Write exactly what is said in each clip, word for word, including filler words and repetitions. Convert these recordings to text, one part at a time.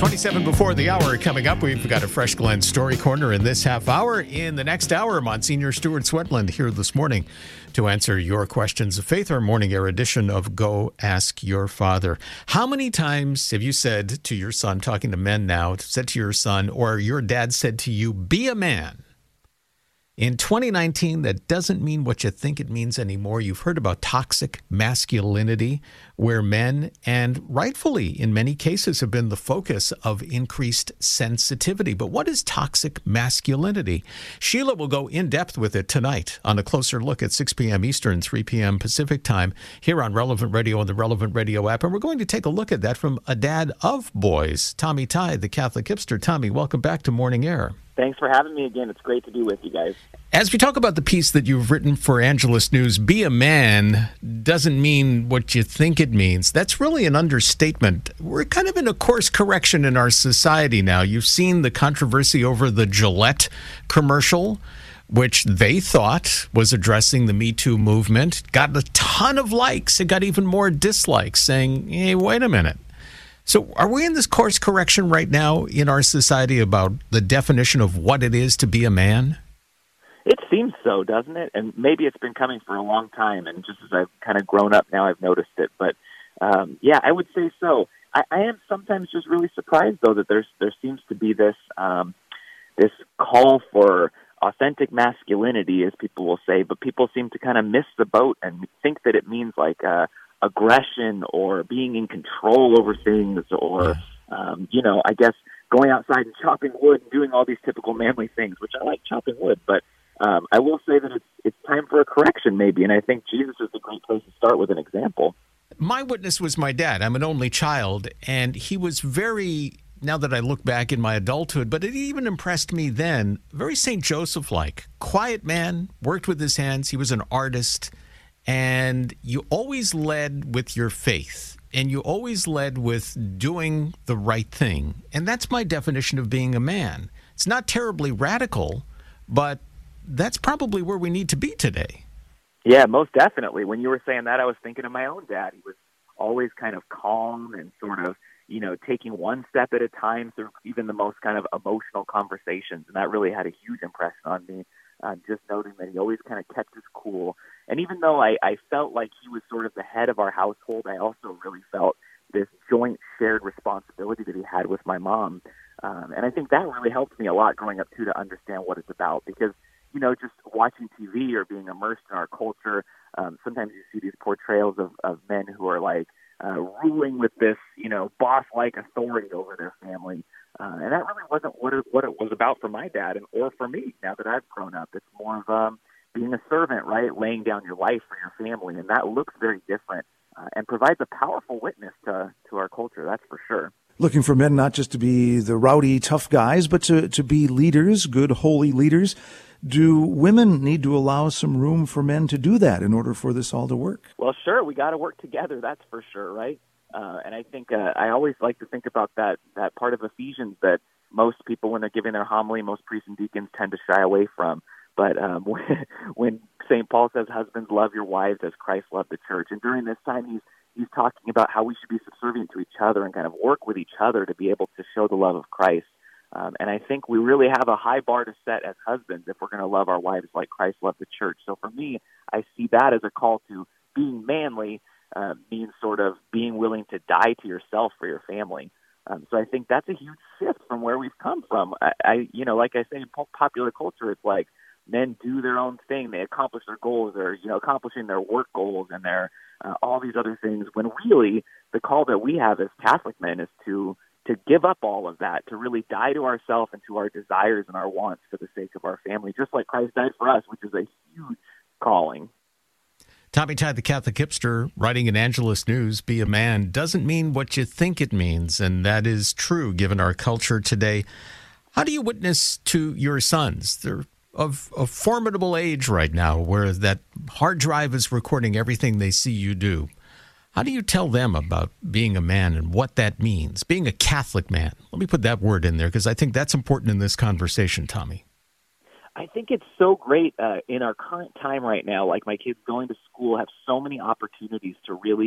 twenty-seven before the hour coming up. We've got a Fresh Glen Story Corner in this half hour. In the next hour, Monsignor Stuart Swetland here this morning to answer your questions of faith, our morning air edition of Go Ask Your Father. How many times have you said to your son, talking to men now, said to your son, or your dad said to you, be a man? In twenty nineteen, that doesn't mean what you think it means anymore. You've heard about toxic masculinity, where men, and rightfully in many cases, have been the focus of increased sensitivity. But what is toxic masculinity? Sheila will go in depth with it tonight on a closer look at six p.m. Eastern, three p.m. Pacific time here on Relevant Radio and the Relevant Radio app. And we're going to take a look at that from a dad of boys, Tommy Tighe, the Catholic hipster. Tommy, welcome back to Morning Air. Thanks for having me again. It's great to be with you guys. As we talk about the piece that you've written for Angelus News, be a man doesn't mean what you think it means. That's really an understatement. We're kind of in a course correction in our society now. You've seen the controversy over the Gillette commercial, which they thought was addressing the Me Too movement. Got a ton of likes. It got even more dislikes, saying, hey, wait a minute. So are we in this course correction right now in our society about the definition of what it is to be a man? It seems so, doesn't it? And maybe it's been coming for a long time, and just as I've kind of grown up now, I've noticed it. But, um, yeah, I would say so. I, I am sometimes just really surprised, though, that there's there seems to be this um, this call for authentic masculinity, as people will say, but people seem to kind of miss the boat and think that it means like uh, aggression or being in control over things or, um, you know, I guess going outside and chopping wood and doing all these typical manly things, which I like chopping wood, but Um, I will say that it's it's time for a correction, maybe, and I think Jesus is a great place to start with an example. My witness was my dad. I'm an only child, and he was very, now that I look back in my adulthood, but it even impressed me then, very Saint Joseph-like. Quiet man, worked with his hands, he was an artist, and you always led with your faith, and you always led with doing the right thing, and that's my definition of being a man. It's not terribly radical, but that's probably where we need to be today. Yeah, most definitely. When you were saying that, I was thinking of my own dad. He was always kind of calm and sort of, you know, taking one step at a time through even the most kind of emotional conversations. And that really had a huge impression on me, uh, just noting that he always kind of kept his cool. And even though I, I felt like he was sort of the head of our household, I also really felt this joint shared responsibility that he had with my mom. Um, and I think that really helped me a lot growing up, too, to understand what it's about. Because you know, just watching T V or being immersed in our culture, um, sometimes you see these portrayals of, of men who are like uh, ruling with this, you know, boss-like authority over their family. Uh, and that really wasn't what it, what it was about for my dad and or for me now that I've grown up. It's more of um, being a servant, right, laying down your life for your family. And that looks very different uh, and provides a powerful witness to, to our culture, that's for sure. Looking for men not just to be the rowdy, tough guys, but to, to be leaders, good, holy leaders. Do women need to allow some room for men to do that in order for this all to work? Well, sure. We got to work together. That's for sure, right? Uh, and I think uh, I always like to think about that that part of Ephesians that most people, when they're giving their homily, most priests and deacons tend to shy away from. But um, when, when Saint Paul says, husbands, love your wives as Christ loved the church. And during this time, he's he's talking about how we should be subservient to each other and kind of work with each other to be able to show the love of Christ. Um, and I think we really have a high bar to set as husbands if we're going to love our wives like Christ loved the church. So for me, I see that as a call to being manly, uh, means sort of being willing to die to yourself for your family. Um, so I think that's a huge shift from where we've come from. I, I you know, like I say, in popular culture, it's like men do their own thing. They accomplish their goals. They're, you know, accomplishing their work goals and their uh, all these other things. When really the call that we have as Catholic men is to to give up all of that, to really die to ourselves and to our desires and our wants for the sake of our family, just like Christ died for us, which is a huge calling. Tommy Tighe, the Catholic hipster, writing in Angelus News, be a man doesn't mean what you think it means, and that is true given our culture today. How do you witness to your sons? They're of a formidable age right now where that hard drive is recording everything they see you do. How do you tell them about being a man and what that means, being a Catholic man? Let me put that word in there because I think that's important in this conversation, Tommy. I think it's so great uh, in our current time right now, like my kids going to school have so many opportunities to really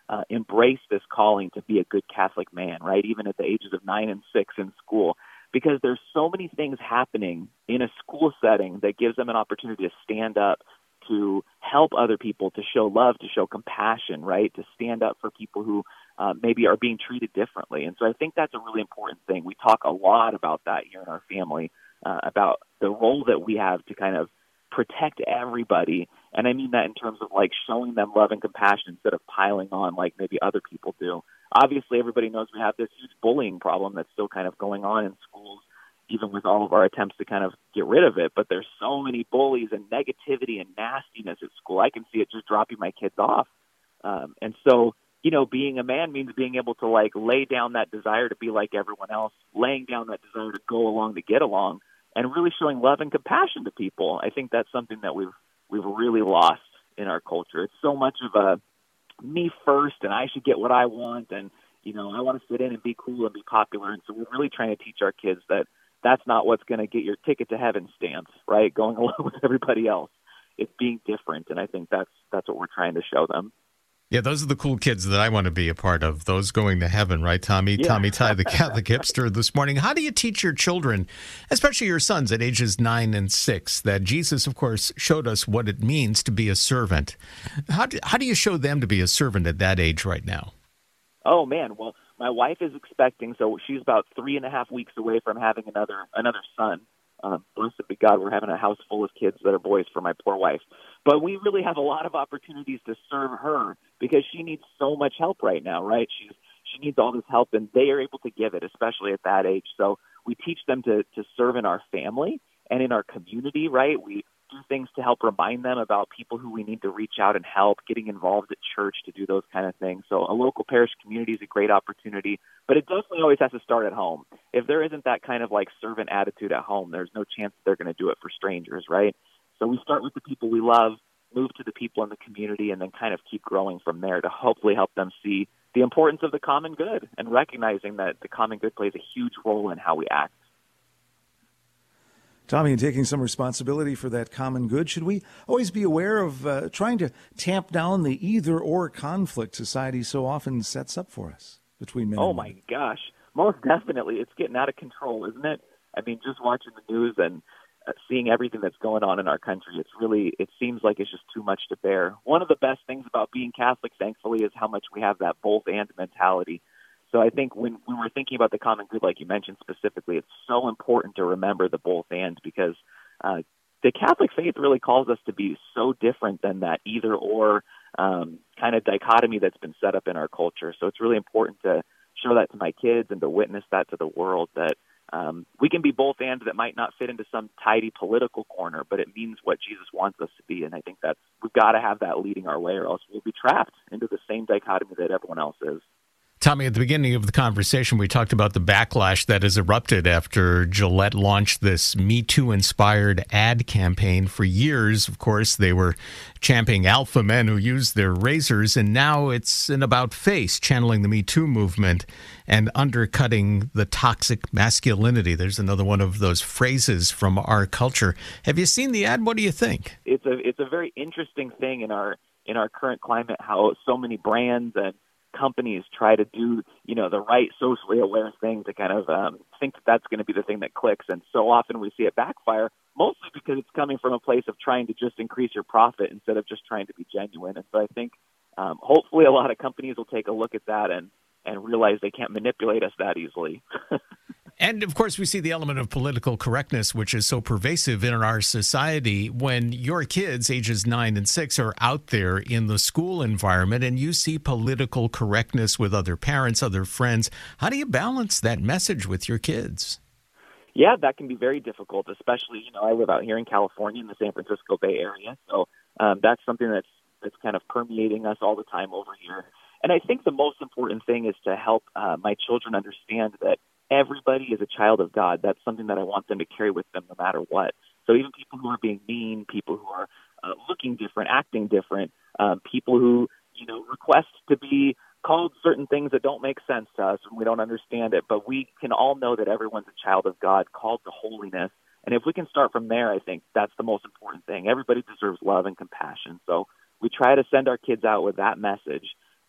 uh, embrace this calling to be a good Catholic man, right? Even at the ages of nine and six in school, because there's so many things happening in a school setting that gives them an opportunity to stand up, to help other people, to show love, to show compassion, right? To stand up for people who uh, maybe are being treated differently. And so I think that's a really important thing. We talk a lot about that here in our family, uh, about the role that we have to kind of protect everybody. And I mean that in terms of like showing them love and compassion instead of piling on like maybe other people do. Obviously, everybody knows we have this huge bullying problem that's still kind of going on in schools, even with all of our attempts to kind of get rid of it. But there's so many bullies and negativity and nastiness at school. I can see it just dropping my kids off. Um, and so, you know, being a man means being able to like lay down that desire to be like everyone else, laying down that desire to go along to get along, and really showing love and compassion to people. I think that's something that we've we've really lost in our culture. It's so much of a me first, and I should get what I want, and you know, I want to fit in and be cool and be popular. And so we're really trying to teach our kids that that's not what's going to get your ticket to heaven stamps, right? Going along with everybody else. It's being different, and I think that's that's what we're trying to show them. Yeah, those are the cool kids that I want to be a part of, those going to heaven, right, Tommy? Yeah. Tommy Tighe, the Catholic hipster this morning. How do you teach your children, especially your sons at ages nine and six, that Jesus, of course, showed us what it means to be a servant? How do, how do you show them to be a servant at that age right now? Oh, man. Well, my wife is expecting, so she's about three and a half weeks away from having another another son. Uh, blessed be God, we're having a house full of kids that are boys for my poor wife. But we really have a lot of opportunities to serve her because she needs so much help right now, right? She's she needs all this help, and they are able to give it, especially at that age. So we teach them to, to serve in our family and in our community, right? We do things to help remind them about people who we need to reach out and help, getting involved at church to do those kind of things. So a local parish community is a great opportunity, but it definitely always has to start at home. If there isn't that kind of like servant attitude at home, there's no chance that they're going to do it for strangers, right? So we start with the people we love, move to the people in the community, and then kind of keep growing from there to hopefully help them see the importance of the common good and recognizing that the common good plays a huge role in how we act. Tommy, in taking some responsibility for that common good, should we always be aware of uh, trying to tamp down the either-or conflict society so often sets up for us between men oh and women? Oh, my gosh. Most definitely. It's getting out of control, isn't it? I mean, just watching the news and uh, seeing everything that's going on in our country, it's really, it seems like it's just too much to bear. One of the best things about being Catholic, thankfully, is how much we have that both-and mentality. So I think when, when we're thinking about the common good, like you mentioned specifically, it's so important to remember the both and because uh, the Catholic faith really calls us to be so different than that either or um, kind of dichotomy that's been set up in our culture. So it's really important to show that to my kids and to witness that to the world, that um, we can be both and that might not fit into some tidy political corner, but it means what Jesus wants us to be. And I think that's, we've got to have that leading our way or else we'll be trapped into the same dichotomy that everyone else is. Tommy, at the beginning of the conversation, we talked about the backlash that has erupted after Gillette launched this Me Too-inspired ad campaign. For years, of course, they were championing alpha men who used their razors, and now it's an about-face, channeling the Me Too movement and undercutting the toxic masculinity. There's another one of those phrases from our culture. Have you seen the ad? What do you think? It's a it's a very interesting thing in our in our current climate, how so many brands and companies try to do, you know, the right socially aware thing to kind of um, think that that's going to be the thing that clicks. And so often we see it backfire, mostly because it's coming from a place of trying to just increase your profit instead of just trying to be genuine. And so I think um, hopefully a lot of companies will take a look at that and, and realize they can't manipulate us that easily. And, of course, we see the element of political correctness, which is so pervasive in our society. When your kids, ages nine and six, are out there in the school environment and you see political correctness with other parents, other friends, how do you balance that message with your kids? Yeah, that can be very difficult, especially, you know, I live out here in California in the San Francisco Bay Area. So um, that's something that's, that's kind of permeating us all the time over here. And I think the most important thing is to help uh, my children understand that everybody is a child of God. That's something that I want them to carry with them no matter what. So even people who are being mean, people who are uh, looking different, acting different, um, people who, you know, request to be called certain things that don't make sense to us and we don't understand it. But we can all know that everyone's a child of God, called to holiness. And if we can start from there, I think that's the most important thing. Everybody deserves love and compassion. So we try to send our kids out with that message,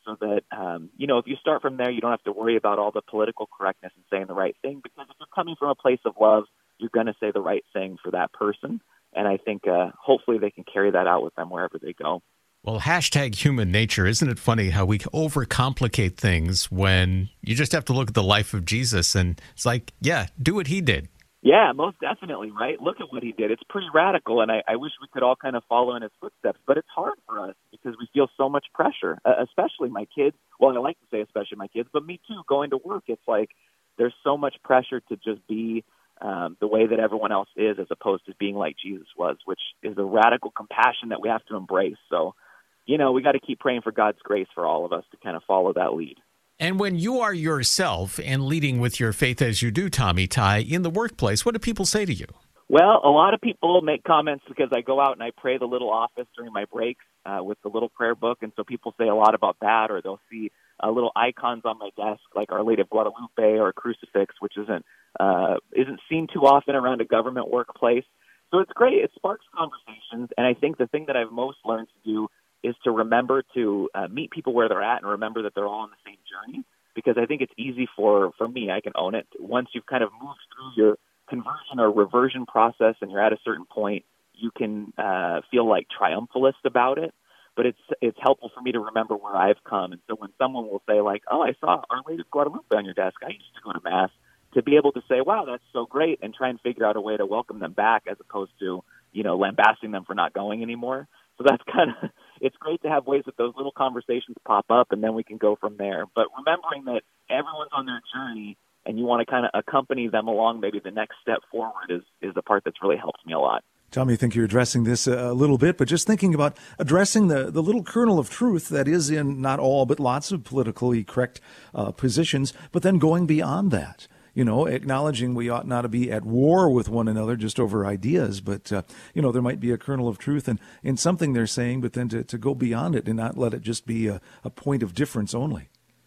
so that, um, you know, if you start from there, you don't have to worry about all the political correctness and saying the right thing, because if you're coming from a place of love, you're going to say the right thing for that person. And I think uh, hopefully they can carry that out with them wherever they go. Well, hashtag human nature. Isn't it funny how we overcomplicate things when you just have to look at the life of Jesus and it's like, yeah, do what he did. Yeah, most definitely, right? Look at what he did. It's pretty radical, and I, I wish we could all kind of follow in his footsteps, but it's hard for us because we feel so much pressure, uh, especially my kids. Well, I like to say especially my kids, but me too, going to work. It's like there's so much pressure to just be um, the way that everyone else is as opposed to being like Jesus was, which is a radical compassion that we have to embrace. So, you know, we got to keep praying for God's grace for all of us to kind of follow that lead. And when you are yourself and leading with your faith as you do, Tommy Tighe, in the workplace, what do people say to you? Well, a lot of people make comments because I go out and I pray the little office during my breaks uh, with the little prayer book. And so people say a lot about that, or they'll see uh, little icons on my desk like Our Lady of Guadalupe or a crucifix, which isn't uh, isn't seen too often around a government workplace. So it's great. It sparks conversations. And I think the thing that I've most learned to do is to remember to uh, meet people where they're at and remember that they're all on the same journey, because I think it's easy for, for me, I can own it. Once you've kind of moved through your conversion or reversion process and you're at a certain point, you can uh, feel like triumphalist about it. But it's it's helpful for me to remember where I've come. And so when someone will say like, oh, I saw Our Lady of Guadalupe on your desk, I used to go to Mass, to be able to say, wow, that's so great, and try and figure out a way to welcome them back as opposed to, you know, lambasting them for not going anymore. So that's kind of, it's great to have ways that those little conversations pop up, and then we can go from there. But remembering that everyone's on their journey and you want to kind of accompany them along maybe the next step forward is, is the part that's really helped me a lot. Tommy, I think you're addressing this a little bit, but just thinking about addressing the, the little kernel of truth that is in not all but lots of politically correct uh, positions, but then going beyond that. You know, acknowledging we ought not to be at war with one another just over ideas, but, uh, you know, there might be a kernel of truth in, in something they're saying, but then to, to go beyond it and not let it just be a, a point of difference only.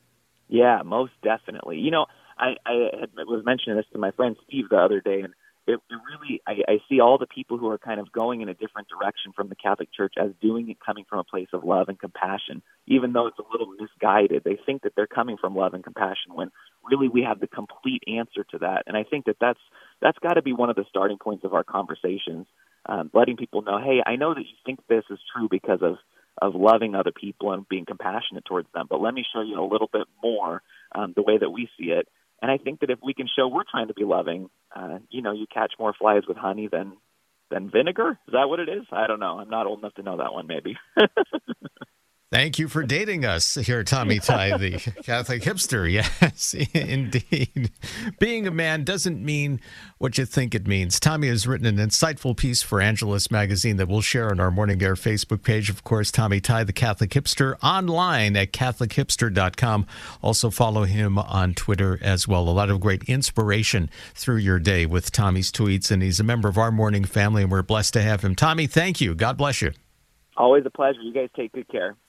Yeah, most definitely. You know, I, I had, was mentioning this to my friend Steve the other day, and it, it really, I, I see all the people who are kind of going in a different direction from the Catholic Church as doing it coming from a place of love and compassion, even though it's a little misguided. They think that they're coming from love and compassion when really we have the complete answer to that. And I think that that's, that's got to be one of the starting points of our conversations, um, letting people know, hey, I know that you think this is true because of, of loving other people and being compassionate towards them, but let me show you a little bit more um, the way that we see it. And I think that if we can show we're trying to be loving, uh, you know, you catch more flies with honey than than vinegar. Is that what it is? I don't know. I'm not old enough to know that one, maybe. Thank you for dating us here, Tommy Tighe, the Catholic hipster. Yes, indeed. Being a man doesn't mean what you think it means. Tommy has written an insightful piece for Angelus Magazine that we'll share on our Morning Air Facebook page. Of course, Tommy Tighe, the Catholic hipster, online at catholic hipster dot com. Also follow him on Twitter as well. A lot of great inspiration through your day with Tommy's tweets, and he's a member of our morning family, and we're blessed to have him. Tommy, thank you. God bless you. Always a pleasure. You guys take good care.